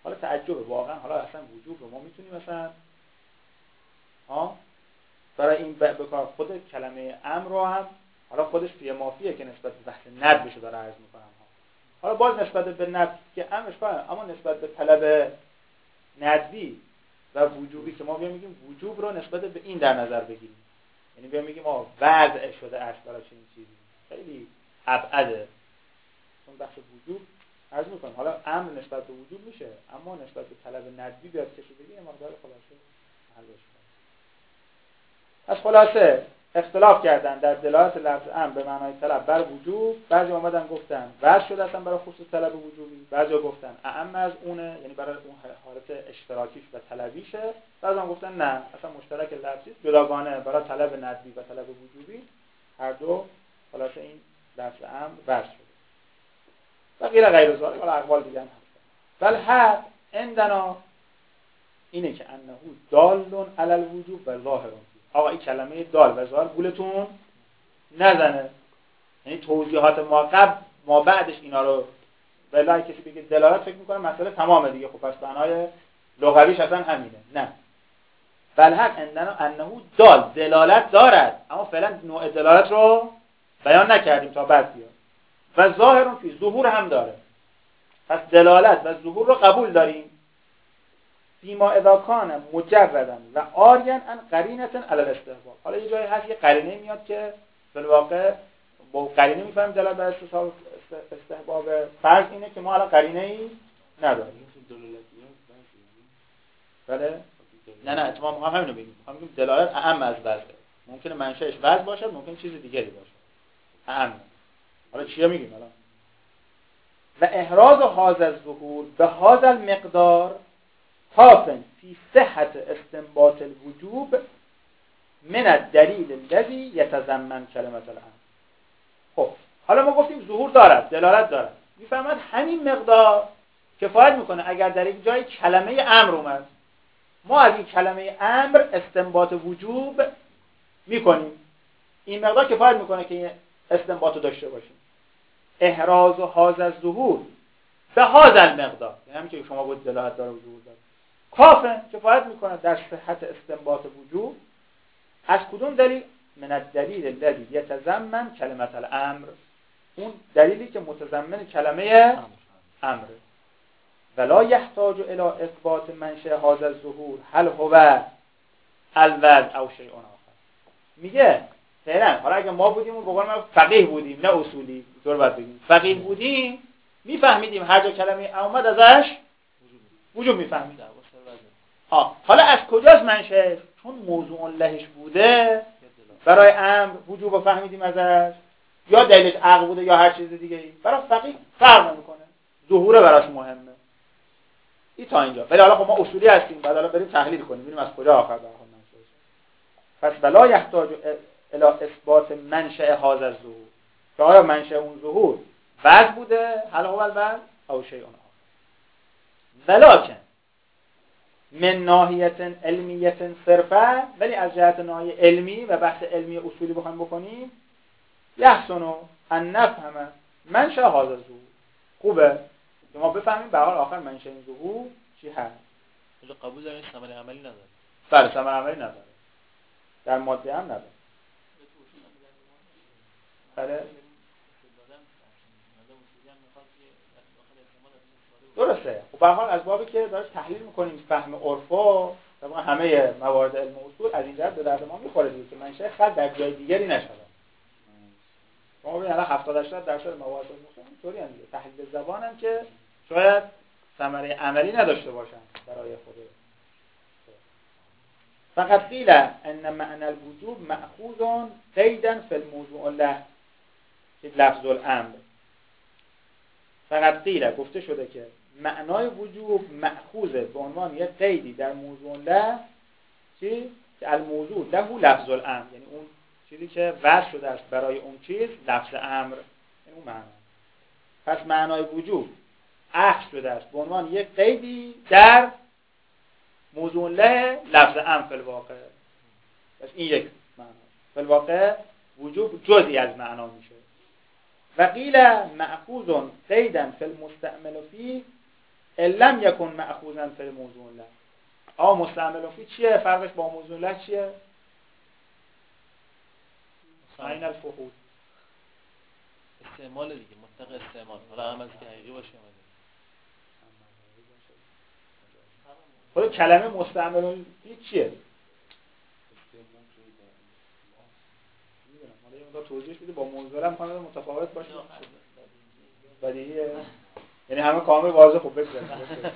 حالا تعجب واقعا، حالا اصلا وجوب رو ما میتونیم مثلا ها برای این به کار خود کلمه امر رو هم حالا خودش فی مافیه که نسبت به بحث ندبش داره عرض میکنم ها. حالا باز نسبت به ندب که امرش کنم، اما نسبت به طلب ندبی و وجوبی که ما بیام میگیم وجوب رو نسبت به این در نظر بگیریم، یعنی بیام میگیم آ وضع شده است برای چنین چیزی، خیلی ابعده. اون بحث وجوب عرض میکنم حالا امر نسبت به وجوب میشه، اما نسبت به طلب ندبی بیاد کشیدگی یه مقدار خلاصه حل بشه. پس خلاصه اختلاف کردن در دلالت لفظ امر به معنای طلب بر وجوب. بعضی اومدن گفتن وضع شده اصلا برای خصوص طلب وجوبی، بعضی گفتن اعم از اونه، یعنی برای اون حالت اشتراکیش و طلبیشه، بعضی هم گفتن نه اصلا مشترک لفظی جداگانه برای طلب ندبی و طلب وجوبی هر دو خلاصه این لفظ امر وضع شده و غیر غیر ذالک. ولی اقوال دیگه هم هست. بل حق عندنا اینه که انه دال علی الوجوب و ظاهر. آقا این کلمه دال و ظاهر گولتون نزنه، یعنی توضیحات ما قبل ما بعدش اینا رو بلای کسی بگه دلالت فکر میکنه مسئله تمامه دیگه، خب پس معنای لغویش اصلا همینه. نه، بل حق عندنا انه دال دلالت دارد، اما فعلا نوع دلالت رو بیان نکردیم تا بعد بیاد. و ظاهر فی ظهور هم داره، پس دلالت و ظهور رو قبول داریم. فیما اذا کان مجردا و آریا ان قرینه علی الاستحباب. حالا یه جایی هست یه قرینه میاد که به واقع با قرینه میفهمیم دلالت بر استصحاب استحباب. فرض اینه که ما الان قرینه ای نداریم. بله؟ نه نه اتفاقا ما هم همین رو بگیم. ما میگیم دلالت اعم از وضع. ممکنه منشأش وضع باشد، ممکن چیز دیگری باشه. اعم. حالا چیا میگیم الان؟ و احراز هذا الظهور به هذا المقدار حافظ فی صحت استنباط الوجوب من الدلیل الذی یتضمن کلمة الامر. خب حالا ما گفتیم ظهور دارد، دلالت دارد، میفهمد همین مقدار کفایت میکنه اگر در یک جای کلمه امر اومد، ما از این کلمه امر استنباط وجوب میکنیم. این مقدار کفایت میکنه که این استنباط رو داشته باشیم. احراز و هذا الظهور به هذا المقدار، یعنی همین که شما بود دلالت داره و ظهور داره، کافه کفایت میکنه در صحت استنباط وجوب. از کدوم دلیل؟ من الدلیل الذی یتضمن کلمة الامر، اون دلیلی که متضمن کلمه امر. ولا یحتاج الی اثبات منشأ هذا الظهور هل هو الوضع او شیء آخر. میگه فعلا حالا اگه ما بودیم و به قول ما فقیه بودیم نه اصولی، اینطور باید بگیم فقیه بودیم، میفهمیدیم هر جا کلمه اومد ازش وجوب میفهمیدیم. ها حالا از کجاست منشأ؟ چون موضوع لهش بوده برای امر وجوب رو فهمیدیم ازش، یا دلیلش عقل بوده یا هر چیز دیگه ای. برای فقیه فرق نمیکنه، ظهور براش مهمه. این تا اینجا. ولی حالا خب ما اصولی هستیم، بعد حالا بریم تحلیل کنیم ببینیم از کجا آخر به حال منشأ. پس ولا یحتاج الی اثبات منشأ هذا الظهور، که آیا منشأ اون ظهور وضع بوده هل هو الوضع او شیء آخر. ولکن من ناحیه علمیه صرفا، ولی از جهت ناحیه علمی و بحث علمی اصولی بخوایم بکنیم، یحسن ان نفهم منشأ هذا الظهور. خوبه که ما بفهمیم به حال آخر منشأ این ظهور چی هست. اونجا قبول دارین ثمره عملی نداره. بله ثمره عملی نداره، در ماده هم نداره. بله درسته. خب به هر حال از بابی که داره تحلیل میکنیم فهم عرفا، طبعا همه موارد علم و اصول از این جهت به درد ما میخوره دیگه که منشأ خلق در جای دیگری نشود. شما ببینید الان هفتاد هشتاد درصد موارد علم اینطوری هم دیگه، تحلیل زبان هم که شاید ثمره عملی نداشته باشن برای خود. فقط قیل ان معنی الوجوب مأخوذ قیدا فی الموضوع له لفظ الامر. فقط قیل گفته شده که معنای وجوب مأخوذه به عنوان یک قیدی در موضوع له، چی؟ که الموضوع له لفظ الامر، یعنی اون چیزی که وضع شده است برای اون چیز لفظ امر، یعنی اون معنا. پس معنای وجوب اخذ شده است به عنوان یک قیدی در موضوع له لفظ امر فی الواقع. پس این یک معنا. فی الواقع وجوب جزئی از معنا میشه. و قیل مأخوذ قیدا فی المستعمل فیه علم یکن مأخوذا فی موضوع له. آ مستعمل فی چیه؟ فرقش با موضوع له چیه؟ عین الفحول استعمال دیگه، مطلق استعمال. حالا هم از که حقیقی باشه یا خود کلمه مستعمل فی چیه؟ میدونم حالا یه مقدار توضیحش بده. با موضوع له میخوام متفاوت باشه. بدیهیه. یعنی همه کامل واضح خوب بگذارید.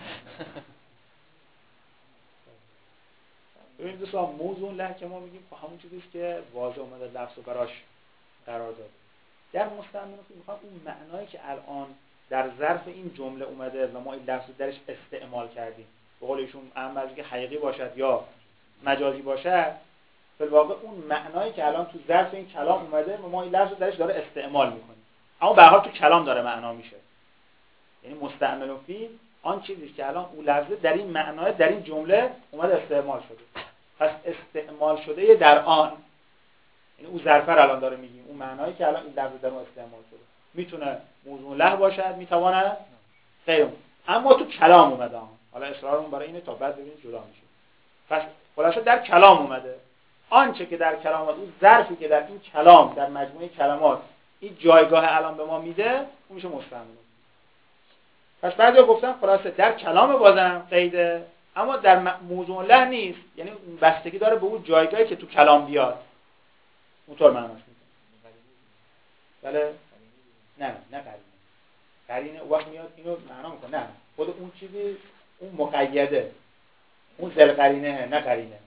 ببینید دوستان، موضوع له که ما میگیم خب همون چیزیه که واضح اومده لفظ رو براش قرار داده. در مستعمل فی میخوام اون معنایی که الان در ظرف این جمله اومده و ما این لفظ رو درش استعمال کردیم، به قول ایشون اما از اینکه حقیقی باشد یا مجازی باشد، به واقع اون معنایی که الان تو ظرف این کلام اومده و ما این لفظ رو درش داره استعمال میکنیم، اما به هر حال تو کلام داره معنا میشه. یعنی مستعمل فی آن چیزی که الان اون لفظ در این معنای در این جمله اومده استعمال شده. پس استعمال شده در آن، یعنی اون ظرف رو الان داره میگیم، اون معنایی که الان این لفظ در اون استعمال شده میتونه موضوع له باشد، میتونه غیر اون، اما تو کلام اومده. حالا اصرارمون برای اینه تا بعد ببینید جدا میشه. پس خلاصه در کلام اومده. آنچه که در کلام اومده، اون ظرفی که در این کلام در مجموعه کلمات این جایگاه الان به ما میده، اون میشه مستعمل. پس بعضیا گفتن خلاصه در کلام بازم قیده، اما در موضوع له نیست، یعنی بستگی داره به اون جایگاهی که تو کلام بیاد. اونطور معناش میکنه. بله؟ نه نه قرینه. قرینه اون وقت میاد اینو معنا میکنه. نه خود اون چیزی، اون مقیده، اون ذل قرینه، نه قرینه.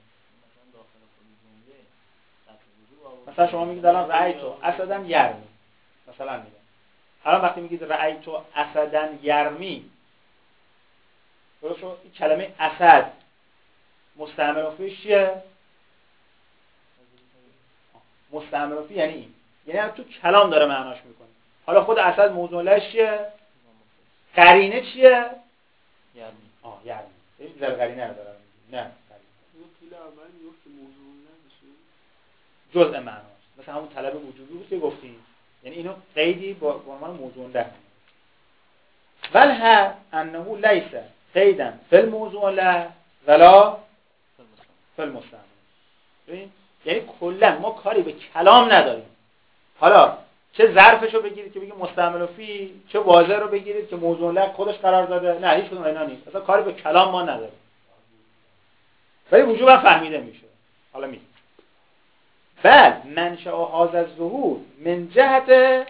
مثلا شما میگید الان رأیتو اسدن یرمی، مثلا میگم الان وقتی میگید رأیتو اسدن یرمی، درست شد؟ این کلمه اسد مستعمل فیش چیه؟ مستعمل فی یعنی این، یعنی تو کلام داره معناش میکنه. حالا خود اسد موضوع لهش چیه؟ قرینه چیه؟ یرمی. آه یرمی. این ذل قرینه رو داره میگه. نه اینو پیل اول میگفت موضوع نمیشه. جزء معناست. مثلا همون طلب وجوبی بود که گفتیم. یعنی اینو قیدی با عنوان موضوع له. ولها انه ليس قیدا فی الموضوع له ولا فی المستعمل. ببین یعنی کلا ما کاری به کلام نداریم. حالا چه ظرفشو بگیرید که بگید مستعمل فی، چه واضح رو بگیرید که موضوع له خودش قرار داده، نه هیچ کدوم اینا نیست. اصلا کاری به کلام ما نداریم. ولی وجوبا فهمیده میشه. حالا می بل منشأ هذا الظهور من جهت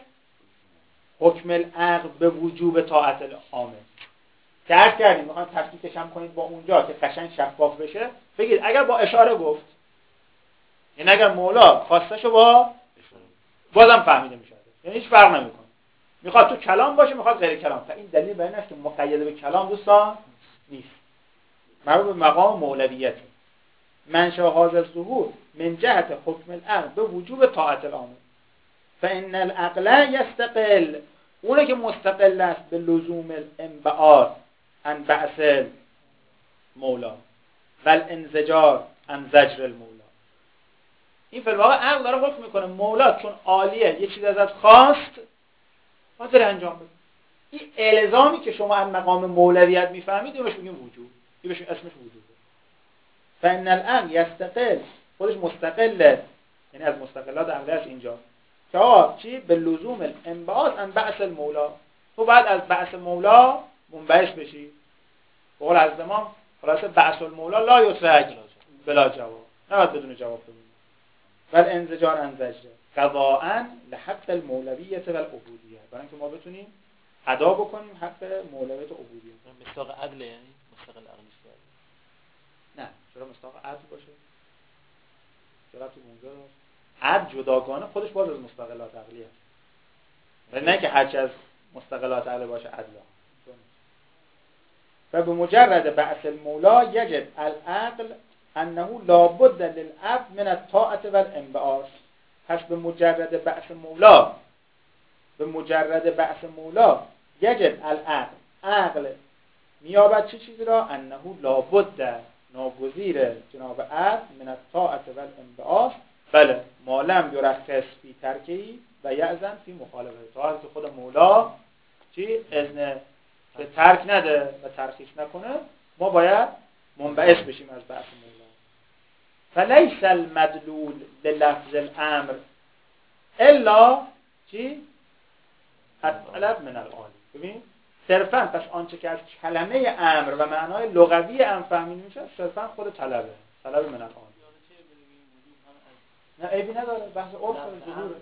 حکم العقل به وجوب طاعت العامل. درک کردیم، میخوام تفکیکش هم کنید با اونجا که قشنگ شفاف بشه. بگید اگر با اشاره گفت، یعنی اگر مولا خواستشو با بازم فهمیده میشه، یعنی هیچ فرق نمیکنه. میخواد تو کلام باشه، میخواد غیر کلام. تا این دلیل بر این است که مقید به کلام دوستان نیست، مربوط به مقام مولویت. منشأ هذا الظهور من جهت حکم العقل به وجوب طاعت العامل، فان العقل یستقل، اونه که مستقل است به لزوم الانبعاث عن بعث مولا و الانزجار عن زجر المولا. این فی الواقع عقل داره حکم میکنه مولا چون عالیه، یه چیز ازت خواست باید انجام بده. این الزامی که شما از مقام مولویت میفهمید، این بهش میگیم وجوب، این بهش اسمش وجوبه. فان العقل یستقل، خودش مستقله، یعنی از مستقلات عقلی است اینجا که آقا چی؟ به لزوم الانبعاث عن بعث المولا، تو بعد از بعث مولا منبعث بشی. به قول از امام خلاصه بعث المولا لا یترک بلا جواب، نباید بدون جواب بدونی. ول انزجار عن زجر قضاء لحق المولویت و العبودیه، برای اینکه ما بتونیم ادا بکنیم حق مولویت و عبودیت. مصداق عدل یعنی مستقل عقلی شده. نه چرا مصداق عدل باشه؟ چرا تو اونجا عدل جداگانه خودش باز از مستقلات عقلی است، ولی نه که هرچی از مستقلات عقلی باشه عدل. و به مجرد بعث المولا یجب العقل انه لابد للعبد من الطاعة والانبعاث. پس به مجرد بعث مولا، به مجرد بعث مولا یجب العقل، عقل میابد چه چیزی را؟ انه لابد، ناگزیر جناب عقل، من الطاعة والانبعاث، بله ما لم یرخص فی ترکی و یأذن فی مخالفه. طاعت خود مولا چی؟ اذن که ترک نده و ترخیص نکنه، ما باید منبعث بشیم از بحث مولا. فلیس المدلول للفظ الامر الا چی؟ الطلب من العالی. ببین صرفا پس آنچه که از کلمه امر و معنای لغوی امر فهمیده میشه صرفا خود طلبه، طلب من العالی. نه عیبی نداره، بحث عرف داره، ظهوره.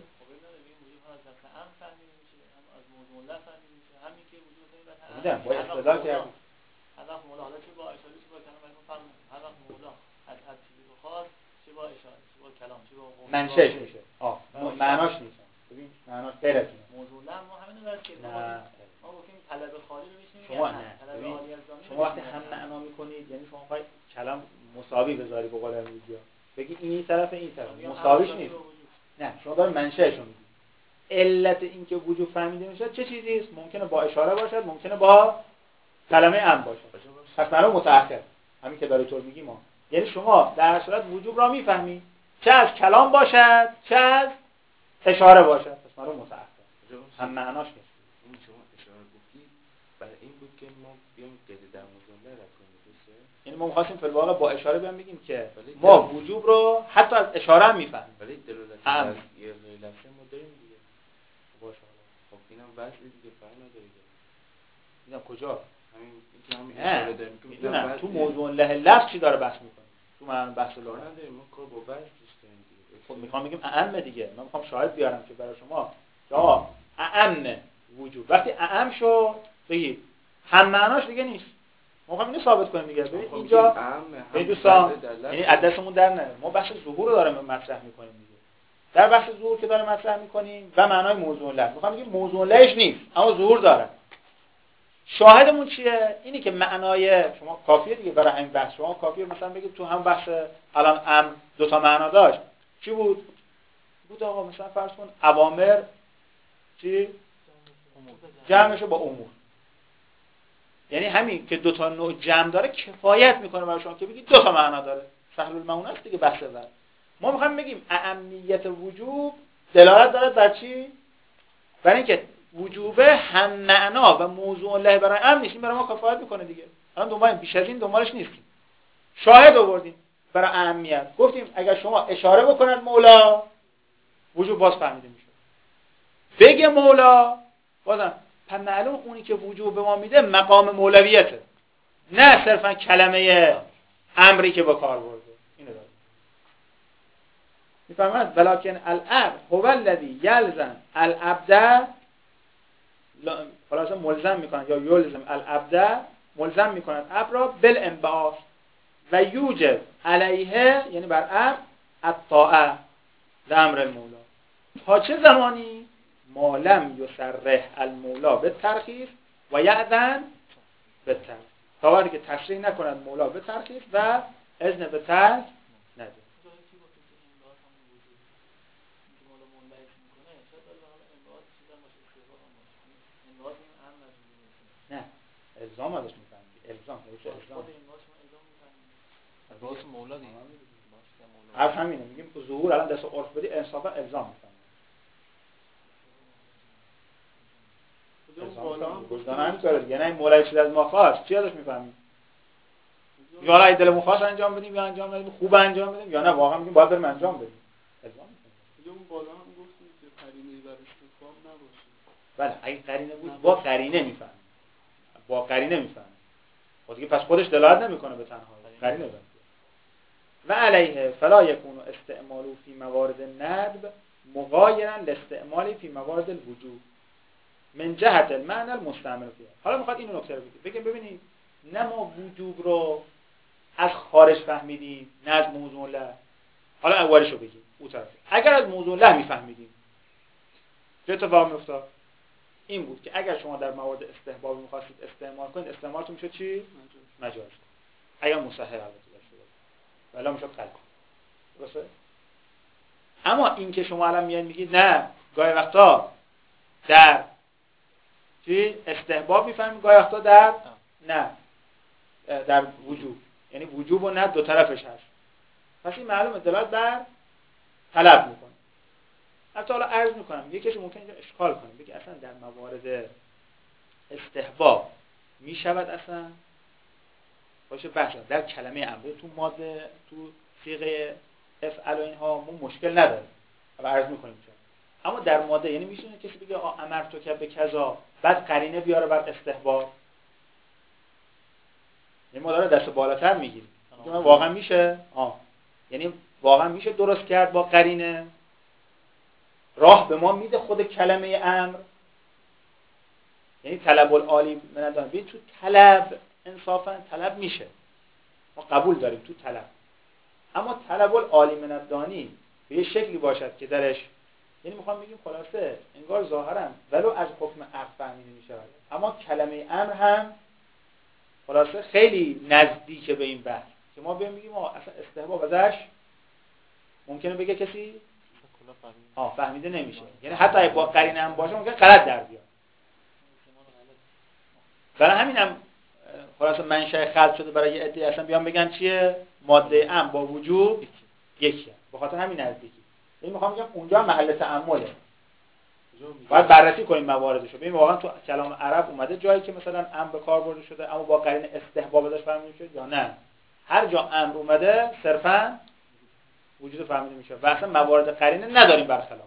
میدونم با استدلال کردیم. هر وقت مولا حالا چه با اشاره چه با کلام براتون فرمون، هر وقت مولا از هر چیزی بخواد چه با اشاره چه با کلام چه با قول منشأش میشه. آه معناش نیست. ببین معناش غیر از اینه. موضوع لا ما همین رو که نه ما گفتیم طلب خالی رو میشیم شما نه. ببین شما وقتی هم معنا میکنید یعنی شما باید کلام مساوی بذاری به قول امروزی‌ها. بگی این طرف این طرف مساویش نیست. نه شما دارید منشأش رو میگید. علت این که وجود فهمیده میشه چه چیزی است؟ ممکنه با اشاره باشد، ممکنه با کلمه ام باشد. پس معنا متأخر. همین که داره طور میگیم ما. یعنی شما در هر صورت وجود را میفهمید، چه از کلام باشد، چه از اشاره باشد. پس معنا متأخر. هم معناش نیست. این شما اشاره گفتی برای این بود که ما بیایم قید در مجمله را کنیم، درسته؟ یعنی ما می‌خواستیم فی الواقع با اشاره بیان بگیم که ما وجوب رو حتی از اشاره هم میفهمیم. ولی دلالت از یه لفظ ما داریم دیگه. باشه. خب اینم وضع دیگه فرق نداره دیگه. اینم کجا؟ همین اینکه همین اشاره داریم که میدونم تو موضوع له لفظ چی داره بحث می‌کنه؟ تو من بحث لغت نداریم، ما کار با وضع داریم دیگه. خب می‌خوام بگیم اعم دیگه. من می‌خوام شاهد بیارم که برای شما یا اعم وجود. وقتی اعم شو بگید هم معناش دیگه نیست. ما می‌خوایم اینو ثابت کنیم دیگه. ببین اینجا به دوستان یعنی عدسمون در نه. ما بحث ظهور رو داریم مطرح می‌کنیم دیگه. در بحث ظهور که داریم مطرح می‌کنیم و معنای موضوع له. می‌خوام بگیم موضوع لهش نیست، اما ظهور داره. شاهدمون چیه؟ اینی که معنای شما کافیه دیگه برای همین بحث. شما کافیه مثلا بگید تو هم بحث الان امر دو تا معنا داشت. چی بود؟ بود آقا مثلا فرض کن اوامر چی؟ جمعشه با امور. یعنی همین که دو تا نوع جمع داره کفایت میکنه برای شما که بگید دو تا معنا داره. سهل المعون است دیگه بحث بعد. ما میخوایم بگیم اهمیت وجوب دلالت داره بر چی؟ برای اینکه وجوبه هم معنا و موضوع له برای امر نیست. این برای ما کفایت میکنه دیگه. الان دنبال بیش از این دنبالش نیستیم. شاهد آوردیم برای اهمیت. گفتیم اگر شما اشاره بکنید مولا وجوب باز فهمیده میشه. بگه مولا بازم پس معلوم اونی که وجوب به ما میده مقام مولویته، نه صرفا کلمه امری که با کار برده. اینو داره میفهمید. ولکن الامر هو الذی یلزم العبد، خلاصه ملزم میکنن یا یلزم العبد، ملزم میکنن عبد را بالانبعاث و یوجب علیه، یعنی بر عبد الطاعه لامر المولا. تا چه زمانی؟ ما لم یصرح المولا به ترخیص و یأذن به ترک. تا وقتی که تصریح نکند مولا به ترخیص و اذن به ترک نده. نه الزام ازش میفهمید. الزام هیچ الزام باز مولا دیگه. حرف همینه. میگیم تو ظهور الان دست عرف بدی انصافا الزام میفهمید. گفتن همین کاره دیگه. نه این مولای چیز از ما خواست چی ازش میفهمید؟ یا حالا دلمون خواست انجام بدیم یا انجام بدیم، خوب انجام بدیم یا نه واقعا میگیم باید بریم انجام بدیم. الزام میفهمید. اون بالا هم گفتیم که قرینه بر استفهام نباشه. بله اگه قرینه بود با قرینه میفهمید. با قرینه میفهمید. خب دیگه پس خودش دلالت نمیکنه به تنهایی. قرینه داره. و علیه فلا یکون استعمال فی موارد الندب مغایرا لاستعمال فی موارد الوجوب من جهت المعنى المستعمل فيها. حالا میخواد اینو نکته رو بگیم. بگیم ببینید نه ما وجوب رو از خارج فهمیدیم نه از موضوع له. حالا اولیشو بگیم اون طرف. اگر از موضوع له میفهمیدیم چه اتفاقی میافتاد؟ این بود که اگر شما در موارد استحباب می‌خواستید استعمال کنید، استعمالتون میشه چی؟ مجاز. اگر مصحح البته داشته باشه. ولی میشه قلب. درسته؟ اما این که شما الان میاد میگید نه گاهی وقتا در چی استحباب میفهمید، گاهی وقتا در نه در وجوب، یعنی وجوب و نه دو طرفش هست. پس این معلومه دلالت بر طلب میکنه. حتی حالا عرض میکنم یه کسی ممکنه اینجا اشکال کنه بگه اصلا در موارد استحباب می شود اصلا باشه بحث در کلمه امر تو ماده تو صیغه افعل و اینها ما مشکل نداره و عرض میکنیم چون اما در ماده یعنی میشه کسی بگه امرتو که به کذا بعد قرینه بیاره بعد استحباب یعنی ما داره دست بالاتر میگیریم واقعا میشه آه یعنی واقعا میشه درست کرد با قرینه راه به ما میده خود کلمه امر یعنی طلب العالی من دارم ببین تو طلب انصافا طلب میشه ما قبول داریم تو طلب اما طلب العالی من الدانی به یه شکلی باشد که درش یعنی میخوام بگیم خلاصه انگار ظاهرا ولو از حکم عقل فهمیده میشه اما کلمه امر هم خلاصه خیلی نزدیک به این بحث که ما بیایم بگیم اصلا استحباب ازش ممکنه بگه کسی آه فهمیده نمیشه یعنی حتی با قرینه هم باشه ممکنه غلط در بیاد برای همینم خلاصه منشأ خلق شده برای یه عده اصلا بیان بگن چیه ماده ام با وجوب یکیه به خاطر همین نزدیکی این میخوام بگم اونجا محل تأمله باید بررسی کنیم مواردشو ببین واقعا تو کلام عرب اومده جایی که مثلا امر به کار برده شده اما با قرینه استحباب ازش فهمیده میشه یا نه هر جا امر اومده صرفا وجود فهمیده میشه و اصلا موارد قرینه نداریم برخلاف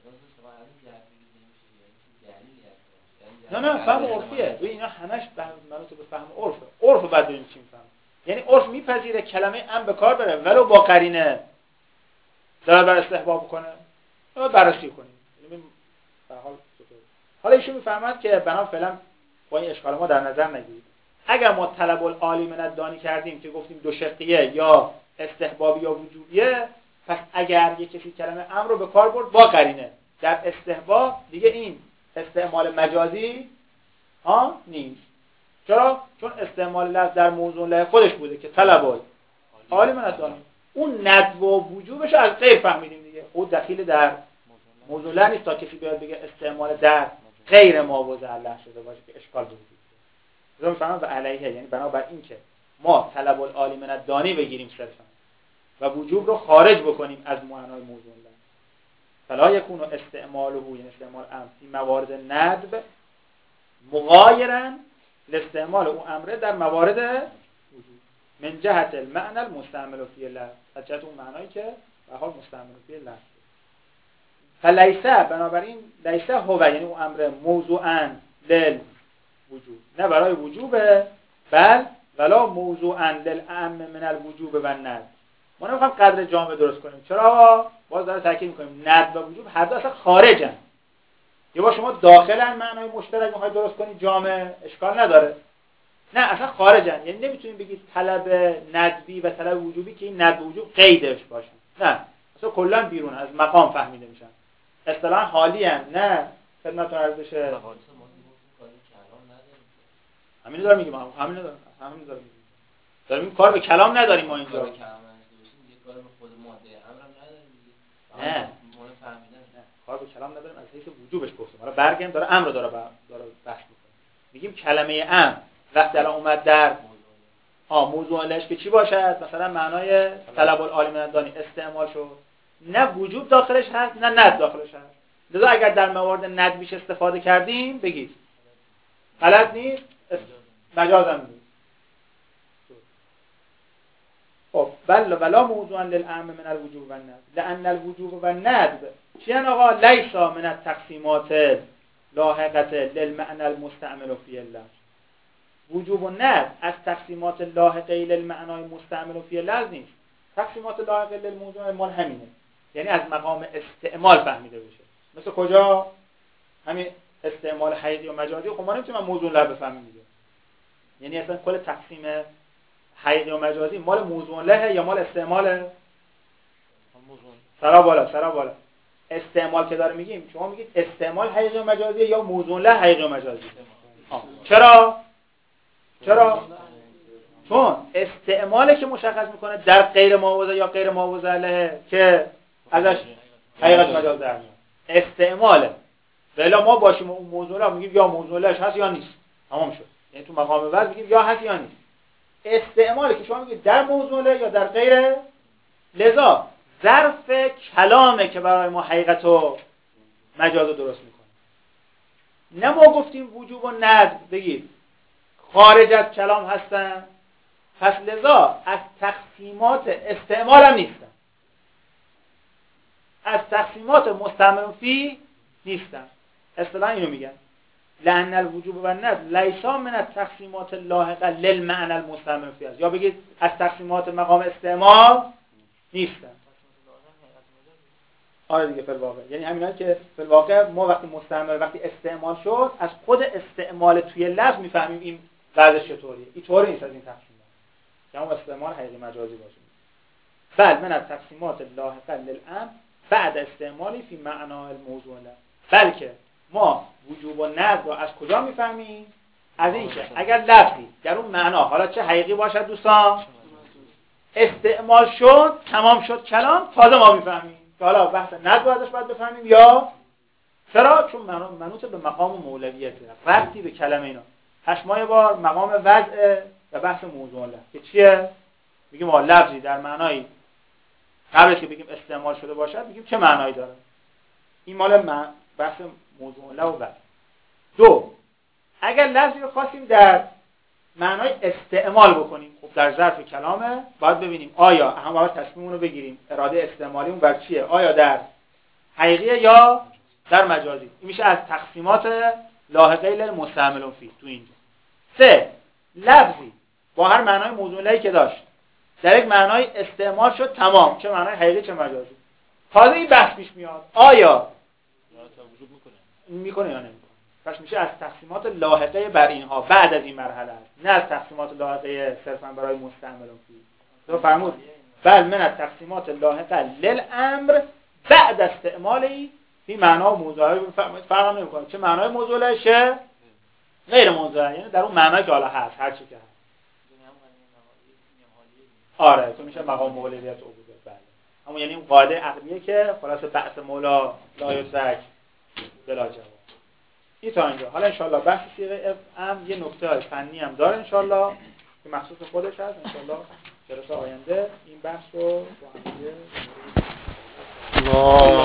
نه نه فهم عرفیه ببین اینا همش منوط به فهم عرفه عرف بعد ببینیم چی میفهمه یعنی عرف میپذیره کلمه امر به کار بره ولو با قرینه داره بر استحباب کنه ما بررسی کنیم ببین به حال چطور حالا ایشون میفهمد که بنا فعلا با این اشکال ما در نظر نگیرید اگر ما طلب العالی من الدانی کردیم که گفتیم دو شقیه یا استحبابی یا وجوبیه پس اگر یک کسی کلمه امر رو به کار برد با قرینه در استحباب دیگه این استعمال مجازی ها نیست چرا؟ چون استعمال لفظ در موضوع له خودش بوده که طلب العالی من الدانی اون ندب و وجوبش از غیر فهمیدیم دیگه خود دخیل در موضوع له نیست تا کسی بیاد بگه استعمال در غیر ما وضع له شده باشه که اشکال بود رو میفهمم و علیه یعنی بنابر این که ما طلب العالی من الدانی بگیریم صرفا و وجوب رو خارج بکنیم از معنای موضوع له فلا یکون استعماله یعنی استعمال امر فی موارد ندب مغایرا لاستعمال او امره در موارد وجود من جهت المعنى المستعمل فی اللفظ از جهت اون معنایی که به حال مستعمل فی اللفظ فلیسه بنابراین لیسه هو یعنی اون امر موضوعا للوجوب نه برای وجوبه بل ولا موضوعا للعم من الوجوب و الندب ما نمیخوایم قدر جامع درست کنیم چرا باز داره تاکید میکنیم ندب و وجوب هر دو اصلا خارجن یه با شما داخلن معنای مشترک میخواید درست کنید جامع اشکال نداره نه اصلا خارجن یعنی نمیتونیم بگید طلب ندبی و طلب وجوبی که این ندب و وجوب قیدش باشن نه اصلا کلا بیرون از مقام فهمیده میشن اصطلاحا حالی ان نه خدمتتون عرض بشه همین داره میگم همین داره همین داره میگم داریم کار به کلام نداریم ما اینجا کار به کلام نداشته کار به خود ماده امرم نداریم نه کار به کلام نداریم از حیث وجوبش گفتم حالا برگردیم داره امر رو داره داره بحث میکنه میگیم کلمه امر وقتی الان اومد در ها موضوع لهش که چی باشد مثلا معنای طلب العالی من الدانی استعمال شد نه وجوب داخلش هست نه ند داخلش هست لذا اگر در موارد ندبیش استفاده کردیم بگید غلط نیست مجاز هم نیست خب بل ولا موضوعا للعام من الوجوب و الندب لان الوجوب و الندب چیان آقا لیسا من التقسیمات لاحقه للمعنى المستعمل فی اللفظ وجوب و ندب از تقسیمات لاحقه للمعنای مستعمل فی اللفظ نیست تقسیمات لاحقه للموضوع مال همینه یعنی از مقام استعمال فهمیده بشه مثل کجا همین استعمال حقیقی و مجازی خب ما نمیتونیم موضوع له بفهمیم دیگه یعنی اصلا کل تقسیم حقیقی و مجازی مال موضوع له یا مال استعمال سرا بالا سرا بالا استعمال که داره میگیم شما میگید استعمال حقیقی و مجازی یا موضوع له حقیقی و مجازی آه. چرا چرا چون استعماله که مشخص میکنه در غیر ماوضع یا غیر ماوضع له که ازش حقیقت مجاز در میاد استعماله ولی ما باشیم اون موضوع له میگیم یا موضوع لهش هست یا نیست تمام شد یعنی تو مقام وضع میگیم یا هست یا نیست استعماله که شما میگید در موضوع له یا در غیر لذا ظرف کلامه که برای ما حقیقت و مجاز درست میکنه نه ما گفتیم وجوب و ندب بگید خارج از کلام هستن، پس لذا از تقسیمات استعمال هم نیستن، از تقسیمات مستعمل فی نیستن. اصطلاحا اینو میگن لأن الوجوب و الندب لیسا من التقسیمات اللاحقه للمعنى المستعمل فی است، یا بگید از تقسیمات مقام استعمال نیستن. آره دیگه، فی الواقع یعنی همینا که فی الواقع ما وقتی مستعمل وقتی استعمال شد از خود استعمال توی لفظ میفهمیم این وضعش چطوریه. اینطوری نیست از این تقسیمات که اون استعمال حقیقی مجازی باشه. بل من از تقسیمات اللاحقه للامر بعد استعمالی فی معنا الموضوع له، بلکه ما وجوب و ندب رو از کجا میفهمیم؟ از این که اگر لفظی در اون معنا حالا چه حقیقی باشد دوستان استعمال شد تمام شد کلام، تازه ما میفهمیم که حالا بحث ندب ازش باید بفهمیم یا چرا؟ چون منوط به مقام مولویته، ربطی به کلمه اینا. هشمای بار مقام وضع و بحث موضوع له که چیه؟ میگیم ما لفظی در معنایی قبل که بگیم استعمال شده باشد میگیم چه معنایی داره. این مال من بحث موضوع له و وضع. دو، اگر لفظی رو خواستیم در معنای استعمال بکنیم، خب در ظرف کلامه، باید ببینیم آیا هم باید تصمیمون رو بگیریم اراده استعمالیمون بر چیه، آیا در حقیقیه یا در مجازی. این میشه از تقسیمات لاحقه للمستعمل فی تو اینجا. سه، لفظی با هر معنای موضوع لهی که داشت در یک معنای استعمال شد تمام، چه معنای حقیقی چه مجازی. تازه این بحث پیش میاد آیا وجود میکنه میکنه یا نمیکنه. پس میشه از تقسیمات لاحقه بر اینها بعد از این مرحله است، نه از تقسیمات لاحقه صرفا برای مستعمل فی. تو فرمود بل من از تقسیمات لاحقه للامر بعد استعمالی فی معنا و موضوع فرق نمیکنه چه معنای موضوع لهشه غیر موضوع، یعنی در اون معنایی که حالا هست هر چی که هست. آره تو میشه مقام مولویت عبودیت. بله همون یعنی اون قاعده عقلیه که خلاص بحث مولا لا یدرک بلا جواب. این تا اینجا. حالا انشالله بحث صیغه ام یه نکته های فنی هم داره انشالله که مخصوص خودش هست. انشالله جلسه آینده این بحث رو با هم دیگه